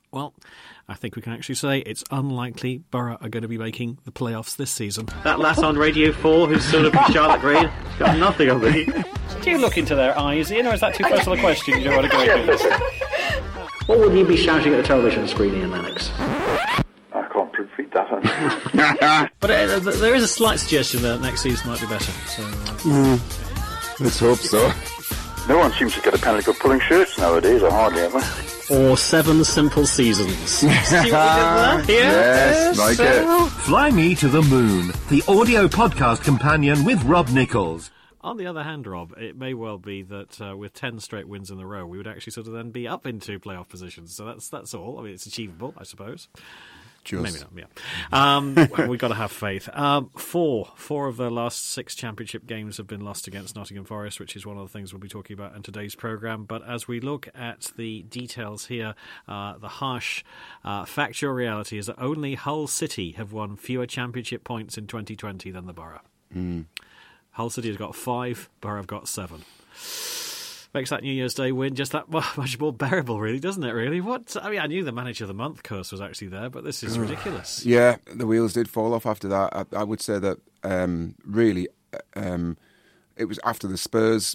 Well, I think we can actually say it's unlikely Borough are going to be making the playoffs this season. That lass on Radio 4 who's stood up in Charlotte Green got nothing on me. Do you look into their eyes, Ian, or is that too personal a question? You want to go into this? What would you be shouting at the television screen, Ian Lennox? I can't repeat that. But there is a slight suggestion that next season might be better. So, let's hope so. No one seems to get a penalty for pulling shirts nowadays, or hardly ever. Or 7 simple seasons. See what we did there? Yes, like it. Fly Me to the Moon, the audio podcast companion with Rob Nichols. On the other hand, Rob, it may well be that with 10 straight wins in a row, we would actually sort of then be up into playoff positions. So that's all. I mean, it's achievable, I suppose. Just. Maybe not, yeah. We've got to have faith. Four of their last 6 championship games have been lost against Nottingham Forest, which is one of the things we'll be talking about in today's programme. But as we look at the details here, the harsh factual reality is that only Hull City have won fewer championship points in 2020 than the Borough. Hull City has got 5, Borough have got 7. Makes that New Year's Day win just that much more bearable, really, doesn't it, really? I knew the Manager of the Month curse was actually there, but this is ridiculous. Yeah, the wheels did fall off after that. I would say that, really, it was after the Spurs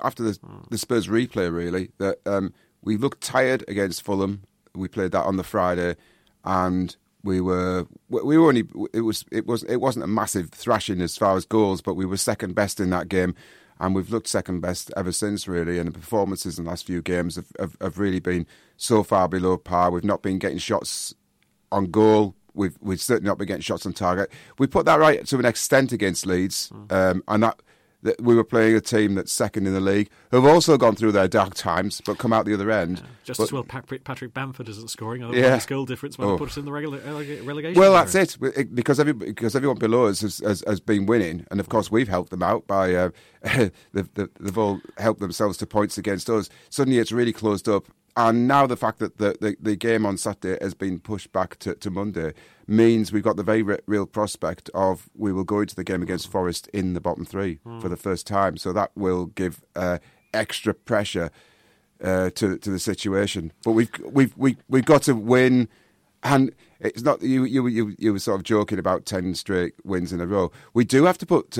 replay, really, that we looked tired against Fulham. We played that on the Friday, and we were only, it wasn't a massive thrashing as far as goals, but we were second best in that game. And we've looked second best ever since, really. And the performances in the last few games have really been so far below par. We've not been getting shots on goal. We've certainly not been getting shots on target. We put that right to an extent against Leeds. And that we were playing a team that's second in the league, who've also gone through their dark times, but come out the other end. Yeah. Just as well Patrick Bamford isn't scoring. Otherwise, goal difference might put us in the relegation. Well, that's it. Because everyone below us has been winning, and of course we've helped them out by they've all helped themselves to points against us. Suddenly, it's really closed up. And now the fact that the game on Saturday has been pushed back to Monday means we've got the very real prospect of we will go into the game against Forest in the bottom 3 for the first time. So that will give extra pressure to the situation. But we've got to win. And it's not you were sort of joking about 10 straight wins in a row. We do have to put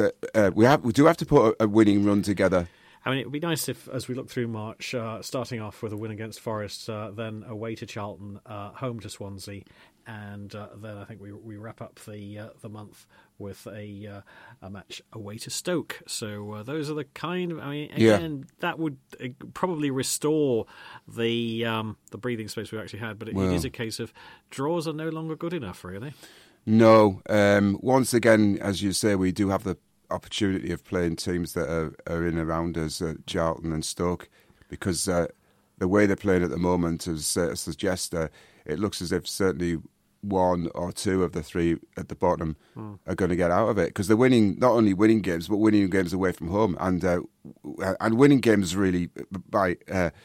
a winning run together. I mean, it would be nice if, as we look through March, starting off with a win against Forest, then away to Charlton, home to Swansea, and then I think we wrap up the month with a match away to Stoke. So those are the kind of, I mean, again, that would probably restore the breathing space we actually had, but it is a case of draws are no longer good enough, really. No. Once again, as you say, we do have the opportunity of playing teams that are in around us, Charlton and Stoke, because the way they're playing at the moment suggests it looks as if certainly 1 or 2 of the 3 at the bottom are going to get out of it, because they're winning, not only winning games, but winning games away from home, and winning games really by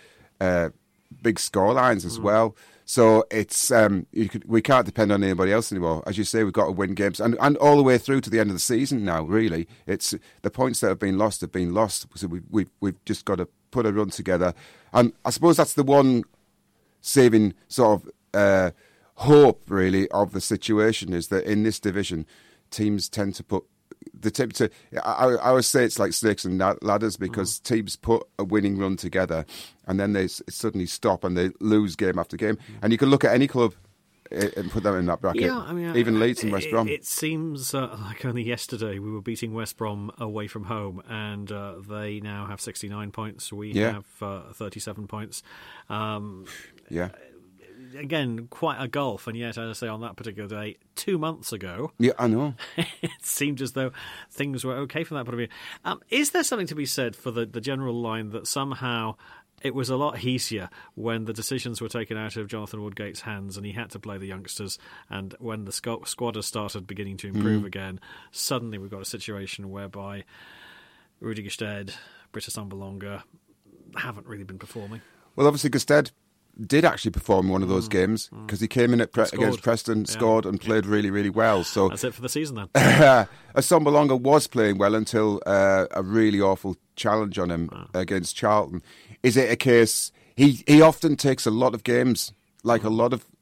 big scorelines as well. So it's we can't depend on anybody else anymore. As you say, we've got to win games, and all the way through to the end of the season now. Really, it's the points that have been lost. So we've just got to put a run together, and I suppose that's the one saving sort of hope really of the situation, is that in this division, teams tend to put I always say it's like snakes and ladders, because teams put a winning run together and then they suddenly stop and they lose game after game. And you can look at any club and put them in that bracket. Yeah, I mean, even Leeds and West Brom. It seems like only yesterday we were beating West Brom away from home, and they now have 69 points. We have 37 points. Again, quite a gulf, and yet, as I say, on that particular day, 2 months ago... Yeah, I know. It seemed as though things were okay from that point of view. Is there something to be said for the general line that somehow it was a lot easier when the decisions were taken out of Jonathan Woodgate's hands and he had to play the youngsters, and when the squad has started beginning to improve again, suddenly we've got a situation whereby Rudi Gestede, Britta Assombalonga haven't really been performing? Well, obviously Gestede did actually perform one of those games, because he came in against Preston, scored and played really, really well. So that's it for the season then. Assombalonga was playing well until a really awful challenge on him against Charlton. Is it a case... He often takes a lot of games, like a lot of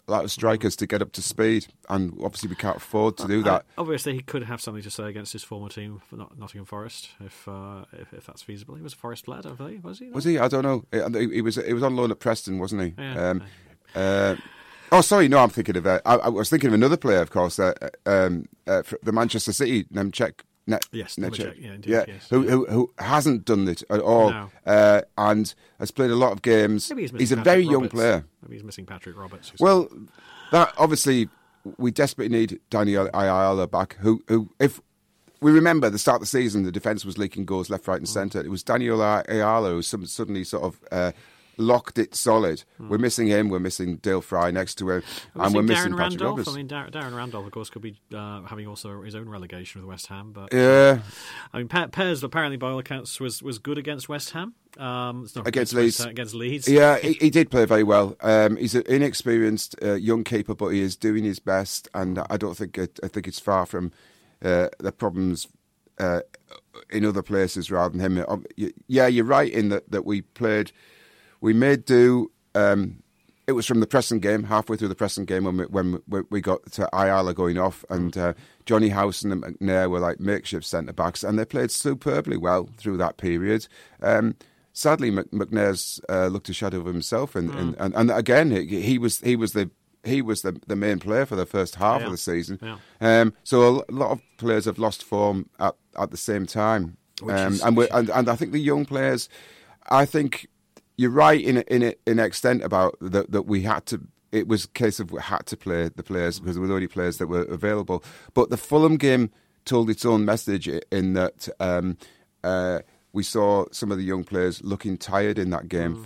lot of strikers to get up to speed, and obviously we can't afford to do that. Obviously, he could have something to say against his former team, Nottingham Forest, if that's feasible. He was a Forest lad, I believe, was he? Was he? I don't know. He was on loan at Preston, wasn't he? Yeah. Oh, sorry, no, I'm thinking of... I was thinking of another player, of course, the Manchester City, Nemček. Nemček, indeed, yeah, yes. Who hasn't done it at all, No. and has played a lot of games. Maybe he's a Patrick very young Roberts. player. Maybe he's missing Patrick Roberts. Well, that obviously, we desperately need Daniel Ayala back, who if... We remember the start of the season, the defence was leaking goals left, right and centre. It was Daniel Ayala who suddenly sort of... locked it solid. We're missing him. We're missing Dale Fry next to him, and we're missing Darren Patrick Randolph. Roberts. I mean, Darren Randolph, of course, could be having also his own relegation with West Ham. But Yeah, I mean, Pers apparently, by all accounts, was good against West Ham. It's not Against Leeds. Against Leeds. yeah, he did play very well. He's an inexperienced young keeper, but he is doing his best, and I think it's far from the problems in other places rather than him. Yeah, you're right in that we made do. It was from the Preston game, halfway through the Preston game, when we got to Ayala going off, and Johnny Howson and McNair were like makeshift centre backs, and they played superbly well through that period. Sadly, McNair's looked a shadow of himself, and again he was the main player for the first half of the season. Yeah. So a lot of players have lost form at the same time, and I think the young players, I think. You're right in an extent about that we had to. It was a case of we had to play the players because there were the only players that were available. But the Fulham game told its own message in that we saw some of the young players looking tired in that game.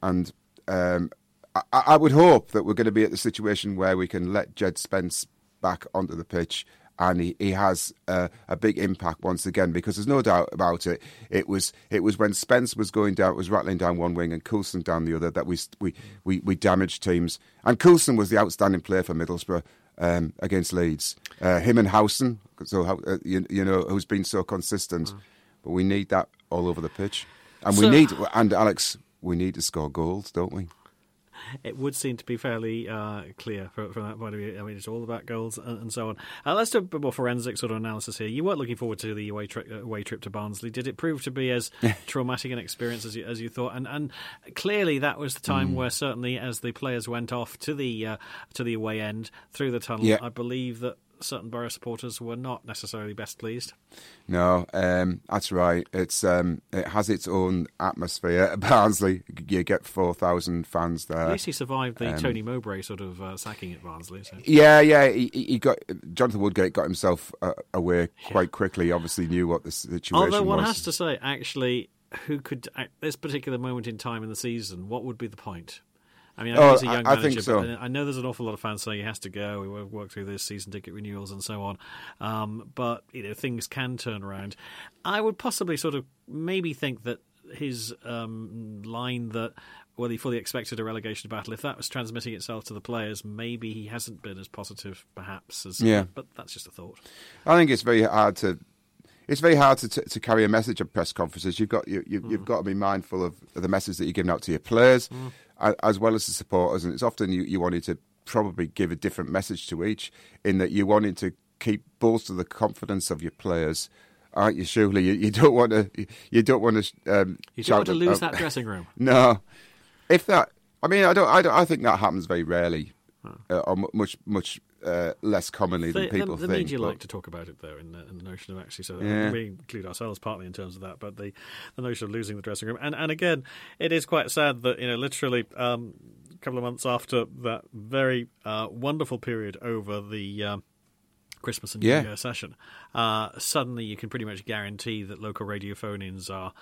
I would hope that we're going to be at the situation where we can let Jed Spence back onto the pitch. And he has a big impact once again, because there's no doubt about it. It was when Spence was going down, was rattling down one wing and Coulson down the other, that we damaged teams. And Coulson was the outstanding player for Middlesbrough against Leeds. Him and Howson, who's been so consistent. But we need that all over the pitch, and Alex, we need to score goals, don't we? It would seem to be fairly clear from that point of view. I mean, it's all about goals and so on. Let's do a bit more forensic sort of analysis here. You weren't looking forward to the away trip to Barnsley. Did it prove to be as traumatic an experience as you thought? And clearly that was the time where certainly as the players went off to the away end through the tunnel, I believe that certain Borough supporters were not necessarily best pleased. No, that's right. It has its own atmosphere at Barnsley. You get 4,000 fans there. At least he survived the Tony Mowbray sort of sacking at Barnsley. So. Yeah. He got Jonathan Woodgate got himself away quite quickly. He obviously knew what the situation was. Although one has to say, actually, who could at this particular moment in time in the season, what would be the point? I mean, I know he's a young manager, think so. But I know there's an awful lot of fans saying he has to go. We work through this season ticket renewals and so on. But things can turn around. I would possibly sort of maybe think that his line that he fully expected a relegation battle, if that was transmitting itself to the players, maybe he hasn't been as positive, perhaps. But that's just a thought. I think it's very hard to. It's very hard to carry a message at press conferences. You've got to be mindful of the message that you're giving out to your players, as well as the supporters. And it's often you wanted to probably give a different message to each, in that you wanted to bolster the confidence of your players, aren't you? Surely you don't want to. You don't want to. You don't want to lose that dressing room. No, if that. I mean, I think that happens very rarely, or much. Less commonly than people think. The media like to talk about it, though, in the notion of actually, so we include ourselves partly in terms of that, but the notion of losing the dressing room. And again, it is quite sad that, literally a couple of months after that very wonderful period over the Christmas and New Year session, suddenly you can pretty much guarantee that local radio phone-ins are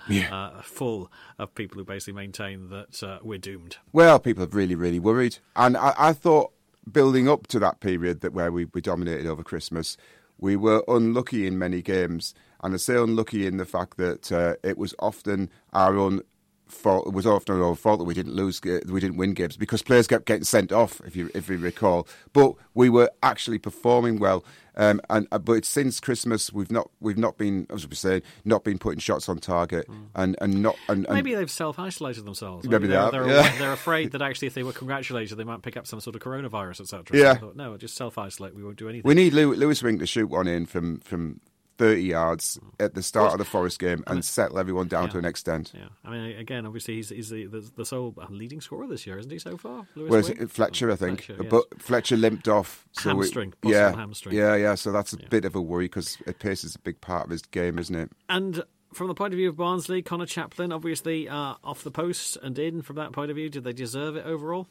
full of people who basically maintain that we're doomed. Well, people are really, really worried. And I thought, building up to that period where we dominated over Christmas, we were unlucky in many games. And I say unlucky in the fact that it was often our own fault. It was often our own fault that we didn't win games because players kept getting sent off. If you recall, but we were actually performing well. But since Christmas, we've not been, as we say, not been putting shots on target, and maybe they've self-isolated themselves. Maybe they're afraid that actually, if they were congratulated, they might pick up some sort of coronavirus, etc. Yeah. So I thought, no, just self-isolate. We won't do anything. We need Lewis Wing to shoot one in from 30 yards at the start of the Forest game and settle everyone down to an extent. Yeah, I mean, again, obviously he's the sole leading scorer this year, isn't he, so far? Well, Fletcher, I think. Fletcher, yes. But Fletcher limped off. So hamstring. Hamstring. Yeah, so that's a bit of a worry because pace is a big part of his game, isn't it? And from the point of view of Barnsley, Connor Chaplin, obviously off the post and in from that point of view, did they deserve it overall?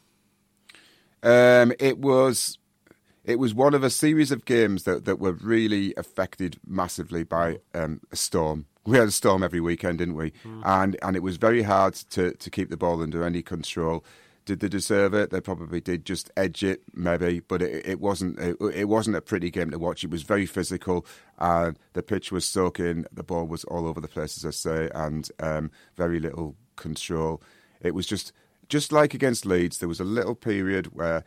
It was one of a series of games that were really affected massively by a storm. We had a storm every weekend, didn't we? And it was very hard to keep the ball under any control. Did they deserve it? They probably did. Just edge it, maybe, but it wasn't a pretty game to watch. It was very physical, and the pitch was soaking. The ball was all over the place, as I say, and very little control. It was just like against Leeds. There was a little period where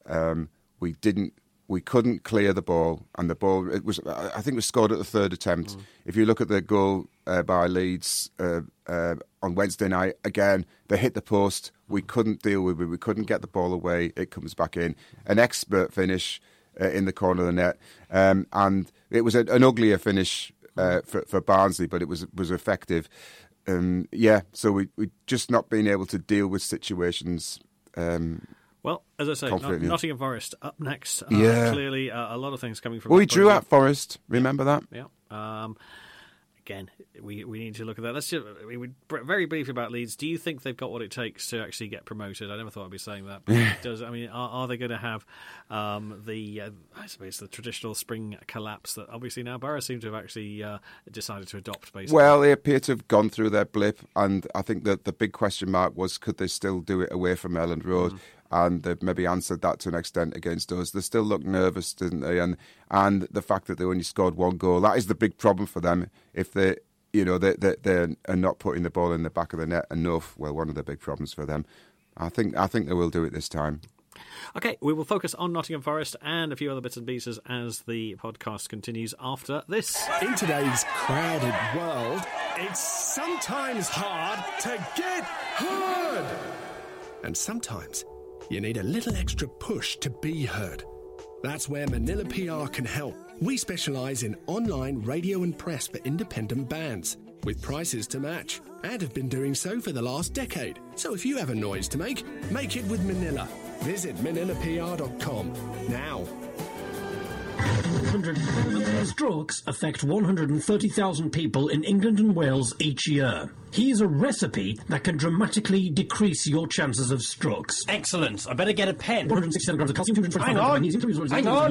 we couldn't clear the ball, and the ball I think it was scored at the third attempt. If you look at the goal by Leeds on Wednesday night, again they hit the post. We couldn't deal with it. We couldn't get the ball away. It comes back in. An expert finish in the corner of the net, and it was an uglier finish for Barnsley, but it was effective. So we just not being able to deal with situations. Well, as I say, Nottingham Forest up next. Clearly, a lot of things coming from. Well, we drew at Forest. Remember that? Yeah. Again, we need to look at that. Let's just very briefly about Leeds. Do you think they've got what it takes to actually get promoted? I never thought I'd be saying that. But are they going to have I suppose the traditional spring collapse that obviously now Borough seem to have actually decided to adopt? Basically, well, they appear to have gone through their blip, and I think that the big question mark was could they still do it away from Elland Road? And they've maybe answered that to an extent against us. They still look nervous, didn't they? And the fact that they only scored one goal, that is the big problem for them. If they are not putting the ball in the back of the net enough, well, one of the big problems for them. I think they will do it this time. Okay, we will focus on Nottingham Forest and a few other bits and pieces as the podcast continues after this. In today's crowded world, it's sometimes hard to get heard. And sometimes you need a little extra push to be heard. That's where Manila PR can help. We specialise in online radio and press for independent bands, with prices to match, and have been doing so for the last decade. So if you have a noise to make it with Manila. Visit manilapr.com now. 100,000 strokes affect 130,000 people in England and Wales each year. Here's a recipe that can dramatically decrease your chances of strokes. Excellent. I better get a pen. 167 grams of calcium, 225 Hang on. Hang on.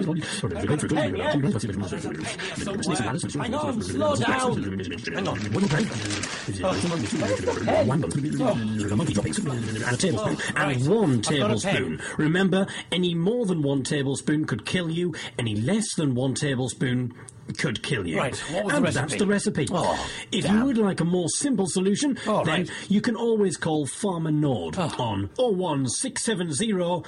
Slow down. Hang on. And a tablespoon. And 1 tablespoon. Remember, any more than 1 tablespoon could kill you. Any less than 1 tablespoon could kill you. Right, what was the recipe? That's the recipe. Oh, if you would like a more simple solution, then you can always call Farmer Nord on 01670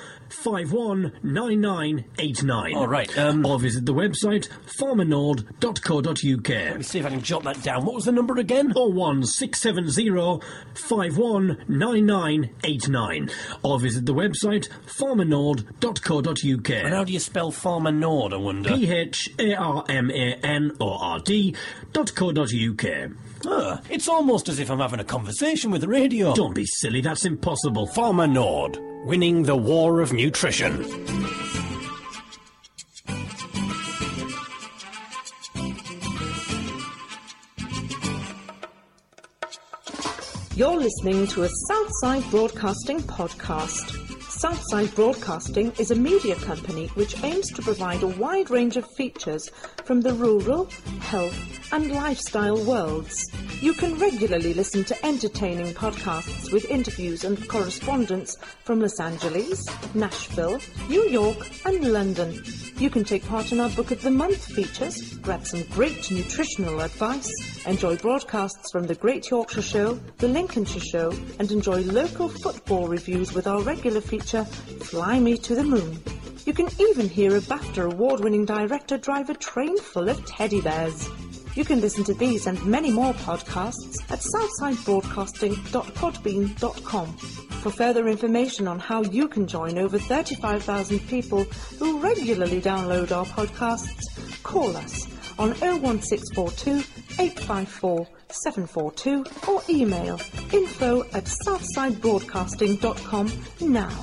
519989. All right. Or visit the website farmernord.co.uk. Let me see if I can jot that down. What was the number again? 01670 519989. Or visit the website farmernord.co.uk. And how do you spell Farmer Nord, I wonder? PHARMANORD.co.uk. It's almost as if I'm having a conversation with the radio. Don't be silly, that's impossible. Farmer Nord, winning the war of nutrition. You're listening to a Southside Broadcasting podcast. Southside Broadcasting is a media company which aims to provide a wide range of features from the rural, health and lifestyle worlds. You can regularly listen to entertaining podcasts with interviews and correspondence from Los Angeles, Nashville, New York and London. You can take part in our Book of the Month features, grab some great nutritional advice, enjoy broadcasts from the Great Yorkshire Show, the Lincolnshire Show, and enjoy local football reviews with our regular feature, Fly Me to the Moon. You can even hear a BAFTA award-winning director drive a train full of teddy bears. You can listen to these and many more podcasts at southsidebroadcasting.podbean.com. For further information on how you can join over 35,000 people who regularly download our podcasts, call us on 01642 854 742 or email info@southsidebroadcasting.com now.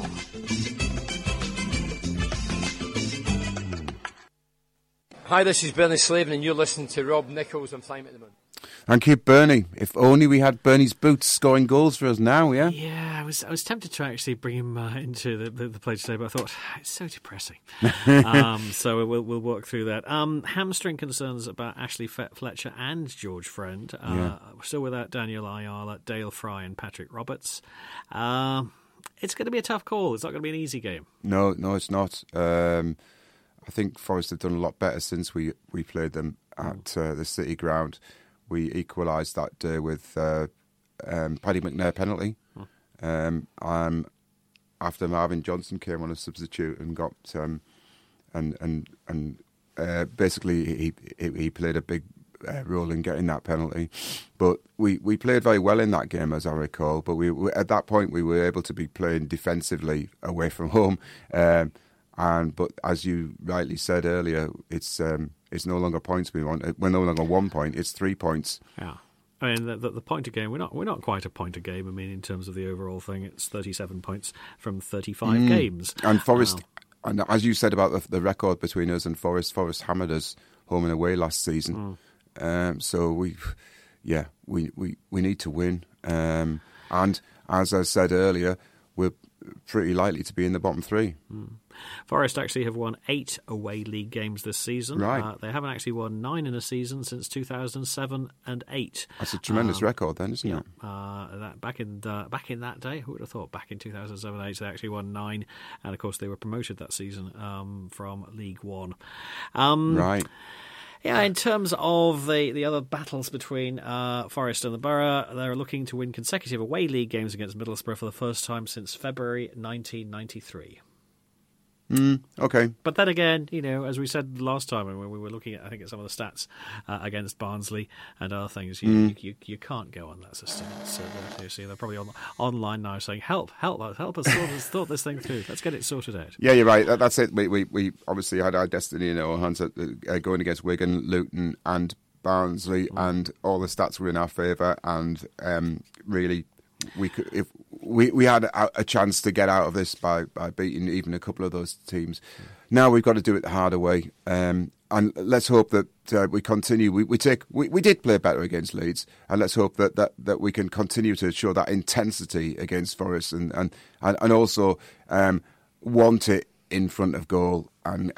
Hi, this is Bernie Slavin and you're listening to Rob Nichols on Fly Me to the Moon. Thank you, Bernie. If only we had Bernie's boots scoring goals for us now, yeah? Yeah, I was tempted to actually bring him into the play today, but I thought, it's so depressing. So we'll work through that. Hamstring concerns about Ashley Fletcher and George Friend. We're still without Daniel Ayala, Dale Fry and Patrick Roberts. It's going to be a tough call. It's not going to be an easy game. No, it's not. I think Forest have done a lot better since we played them at the City Ground. We equalised that day with Paddy McNair penalty. After Marvin Johnson came on a substitute and got basically he played a big role in getting that penalty. But we played very well in that game, as I recall. But we at that point we were able to be playing defensively away from home. But as you rightly said earlier, it's no longer points we want. We're no longer 1 point; it's 3 points. Yeah, I mean the point a game. We're not quite a point a game. I mean, in terms of the overall thing, it's 37 points from 35 games. And Forest, and as you said about the record between us and Forest hammered us home and away last season. So we need to win. And as I said earlier, we're pretty likely to be in the bottom three. Forest actually have won 8 away league games this season. Right. They haven't actually won 9 in a season since 2007 and 8. That's a tremendous record then, isn't it? Back in that day, who would have thought? Back in 2007 and 8, they actually won 9. And, of course, they were promoted that season from League One. Right. Yeah, in terms of the other battles between Forest and the Borough, they're looking to win consecutive away league games against Middlesbrough for the first time since February 1993. Okay. But then again, as we said last time when we were looking at, I think, at some of the stats against Barnsley and other things, you can't go on that system. So they're probably online now saying, help us sort this thing through. Let's get it sorted out. Yeah, you're right. That's it. We obviously had our destiny in our hands going against Wigan, Luton and Barnsley, and all the stats were in our favour, and really we could, if we had a chance to get out of this by beating even a couple of those teams. Now we've got to do it the harder way, and let's hope that we continue. We did play better against Leeds, and let's hope that we can continue to show that intensity against Forest, and also want it in front of goal, and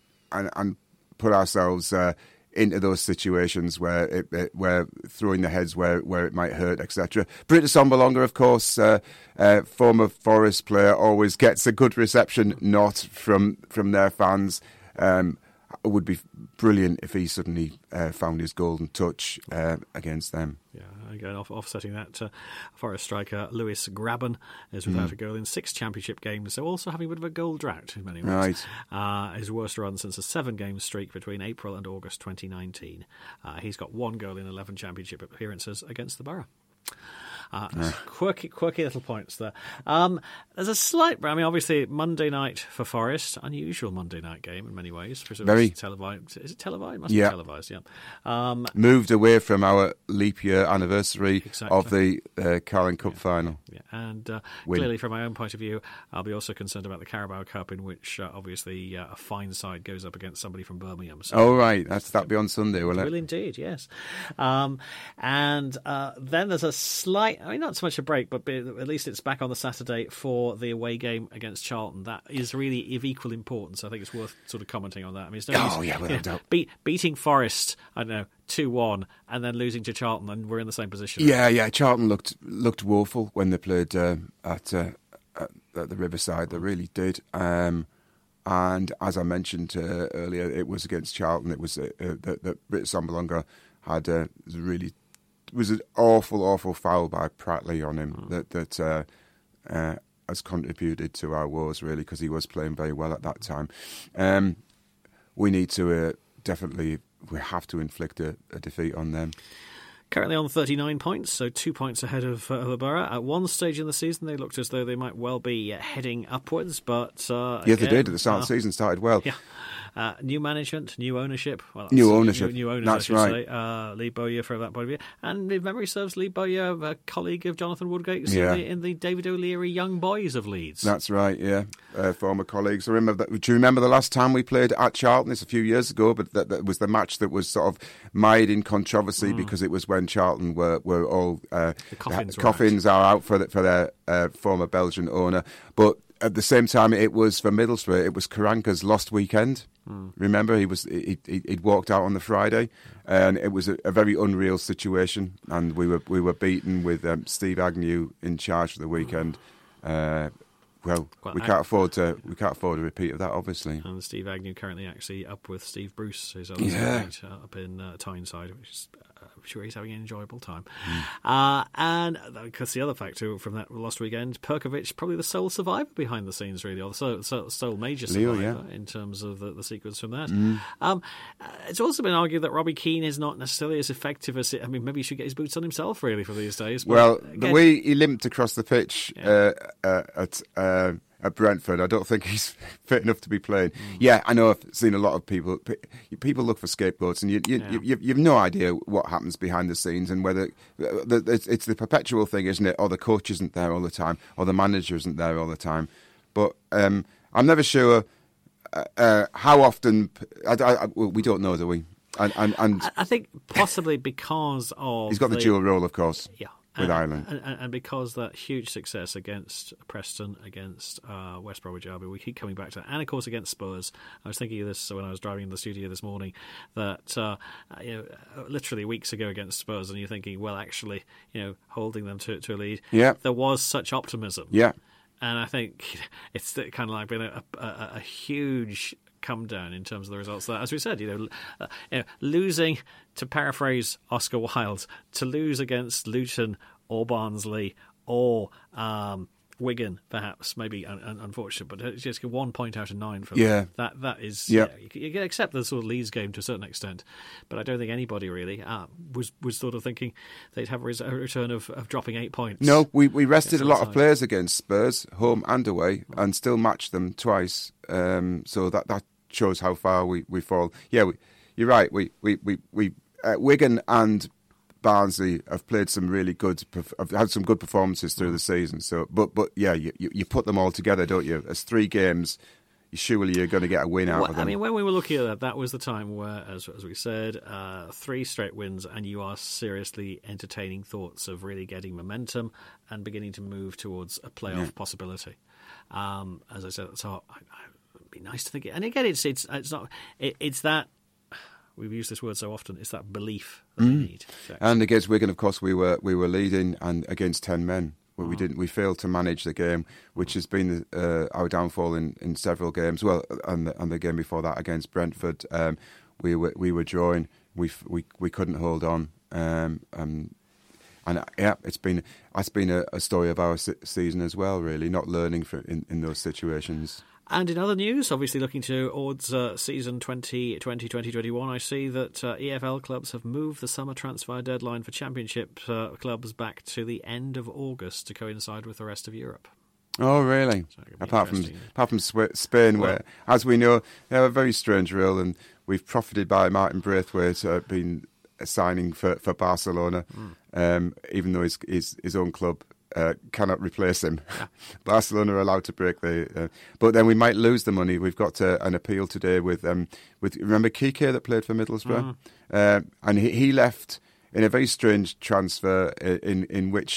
put ourselves into those situations where where throwing the heads where it might hurt, etc. Britta Sombolonga, of course, former Forest player, always gets a good reception, not from their fans. It would be brilliant if he suddenly found his golden touch against them. Yeah, again, offsetting that, Forest striker Lewis Graben is without a goal in 6 championship games, so also having a bit of a goal drought in many ways. Right. His worst run since a 7-game streak between April and August 2019. He's got 1 goal in 11 championship appearances against the Borough. Quirky little points there. There's a slight... I mean, obviously, Monday night for Forest. Unusual Monday night game in many ways. Very. Televised. Is it televised? Must be televised, yeah. Moved away from our leap year anniversary of the Carling Cup final. Yeah. And clearly, from my own point of view, I'll be also concerned about the Carabao Cup, in which, obviously, a fine side goes up against somebody from Birmingham. So right. That'll be on Sunday, will it? Will indeed, yes. And then there's a slight I mean, not so much a break, but at least it's back on the Saturday for the away game against Charlton. That is really of equal importance. I think it's worth sort of commenting on that. I mean, it's no use, without doubt. Beating Forest, I don't know, 2-1, and then losing to Charlton, and we're in the same position. Yeah. Charlton looked woeful when they played at the Riverside. They really did. And as I mentioned earlier, it was against Charlton. It was that Britt Sambalonga had was an awful foul by Pratley on him that has contributed to our woes, really, because he was playing very well at that time. We need to we have to inflict a defeat on them. Currently on 39 points, so 2 points ahead of the Borough. At one stage in the season, they looked as though they might well be heading upwards, but they did. At the start of the season, started well. Yeah. New management, new ownership. Well, new ownership. New owners, that's I should right. say. Lee Bowyer, from that point of view. And if memory serves, Lee Bowyer, a colleague of Jonathan Woodgate's in the David O'Leary Young Boys of Leeds. That's right, yeah. Former colleagues. I remember that. Do you remember the last time we played at Charlton? It's a few years ago, but that was the match that was sort of mired in controversy because it was when Charlton were all the Coffins are out for their former Belgian owner. But at the same time, it was for Middlesbrough. It was Karanka's lost weekend. Remember, he'd walked out on the Friday, and it was a very unreal situation. And we were beaten with Steve Agnew in charge for the weekend. We can't afford a repeat of that, obviously. And Steve Agnew currently actually up with Steve Bruce, his other mate, up in Tyneside, which is. I'm sure he's having an enjoyable time. And because the other factor from that lost weekend, Perkovic, probably the sole survivor behind the scenes, really, or the sole major survivor in terms of the sequence from that. It's also been argued that Robbie Keane is not necessarily as effective as it. I mean, maybe he should get his boots on himself, really, for these days. But well, the way he limped across the pitch at Brentford, I don't think he's fit enough to be playing. Yeah, I know. I've seen a lot of people look for scapegoats, and you've no idea what happens behind the scenes, and whether it's the perpetual thing, isn't it? Or the coach isn't there all the time, or the manager isn't there all the time. But I'm never sure how often. We don't know, do we? And I think possibly because of he's got the dual role, of course. Yeah. With Ireland. And because that huge success against Preston, against West Bromwich Albion, we keep coming back to that. And, of course, against Spurs. I was thinking of this when I was driving in the studio this morning, that literally weeks ago against Spurs, and you're thinking, well, actually, holding them to a lead, there was such optimism. Yeah. And I think it's kind of like been a huge come down in terms of the results. As we said, losing, to paraphrase Oscar Wilde, to lose against Luton or Barnsley or Wigan, perhaps, maybe unfortunate, but it's just 1 point out of 9 for them. That is, you can accept the sort of Leeds game to a certain extent, but I don't think anybody really was sort of thinking they'd have a return of dropping 8 points. No, we rested a lot of players against Spurs, home and away, and still matched them twice. So that shows how far we fall. Yeah, you're right. We Wigan and Barnsley have played some really good, have had some good performances through the season. So, but yeah, you put them all together, don't you? As 3 games, surely you're going to get a win out of them. I mean, when we were looking at that was the time where, as we said, 3 straight wins, and you are seriously entertaining thoughts of really getting momentum and beginning to move towards a playoff possibility. As I said at the top, it'd be nice to think. And again, it's not. It's that. We've used this word so often. It's that belief that we need. And against Wigan, of course, we were leading, and against 10 men, we didn't. We failed to manage the game, which has been our downfall in several games. Well, and the game before that against Brentford, we were drawing. We couldn't hold on. And it's been a story of our season as well. Really, not learning in those situations. And in other news, obviously looking towards season 2020-2021, I see that EFL clubs have moved the summer transfer deadline for Championship clubs back to the end of August to coincide with the rest of Europe. Oh, really? So apart from Spain, where, as we know, they have a very strange rule, and we've profited by Martin Braithwaite being signing for Barcelona, even though his own club cannot replace him. Yeah. Barcelona are allowed to break but then we might lose the money. We've got an appeal today with remember Kike that played for Middlesbrough, and he left in a very strange transfer in which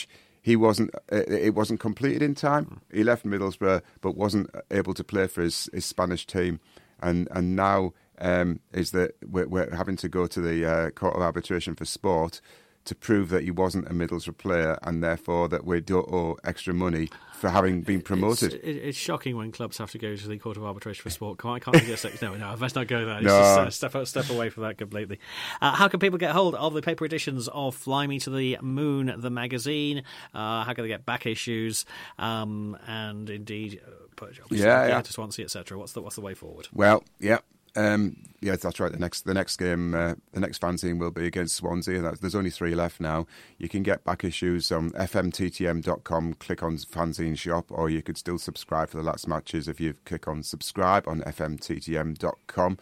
It wasn't completed in time. He left Middlesbrough, but wasn't able to play for his Spanish team, and now is that we're having to go to the Court of Arbitration for Sport to prove that he wasn't a Middlesbrough player, and therefore that we don't owe extra money for having been promoted. It's shocking when clubs have to go to the Court of Arbitration for Sport. I can't get no, I must not go there. No. Just step away from that completely. How can people get hold of the paper editions of Fly Me to the Moon, the magazine? How can they get back issues? And indeed, to Swansea, etc. What's the way forward? Well, yeah. Yes, that's right. The next game, the next fanzine will be against Swansea. There's only 3 left now. You can get back issues on fmttm.com, click on fanzine shop, or you could still subscribe for the last matches if you click on subscribe on fmttm.com.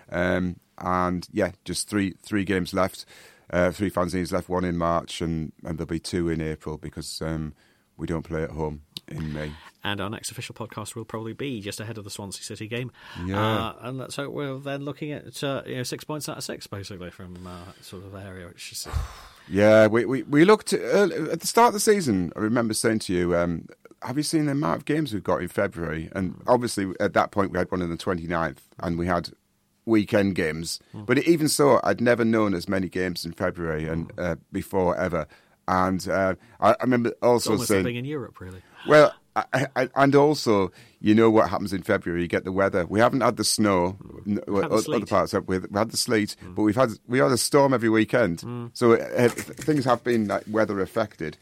And yeah, just three games left, 3 fanzines left, 1 in March, and there'll be 2 in April because we don't play at home in May. And our next official podcast will probably be just ahead of the Swansea City game. Yeah. And so we're then looking at 6 points out of 6, basically, from sort of area, which is... Yeah, we looked at the start of the season. I remember saying to you, have you seen the amount of games we've got in February? And obviously, at that point, we had one on the 29th, and we had weekend games. But even so, I'd never known as many games in February and before ever. And I remember also almost saying... like being in Europe, really. Well... and also, you know what happens in February? You get the weather. We haven't had the snow. Other parts we had the sleet, but we had a storm every weekend. So things have been like weather affected.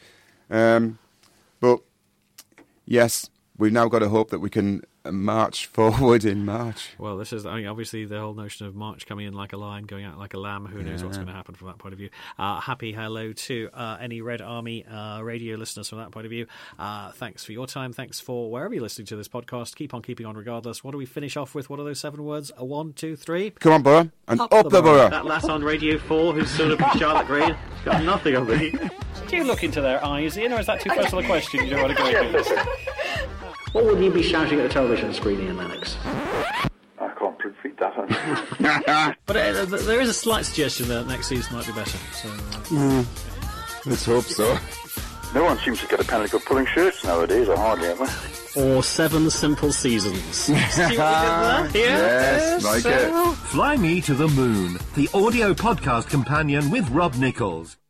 But yes, we've now got to hope that we can march forward in March. Well, this is obviously the whole notion of March coming in like a lion, going out like a lamb. Who knows what's going to happen from that point of view. Happy hello to any Red Army radio listeners from that point of view. Thanks for your time. Thanks for wherever you're listening to this podcast. Keep on keeping on regardless. What do we finish off with? What are those 7 words? 1, 2, 3. Come on, Borough. And up the Borough. That lass on Radio 4 who's stood up for Charlotte Green got nothing on me. Do you look into their eyes, Ian, or is that too personal a question? You don't want to go into this? What would you be shouting at the television screen, Ian Lennox? I can't repeat that. But there is a slight suggestion that next season might be better. So, let's hope so. No one seems to get a penalty for pulling shirts nowadays, or hardly ever. Or 7 simple seasons. See what you did there? Yes, like it. Fly Me to the Moon, the audio podcast companion with Rob Nichols.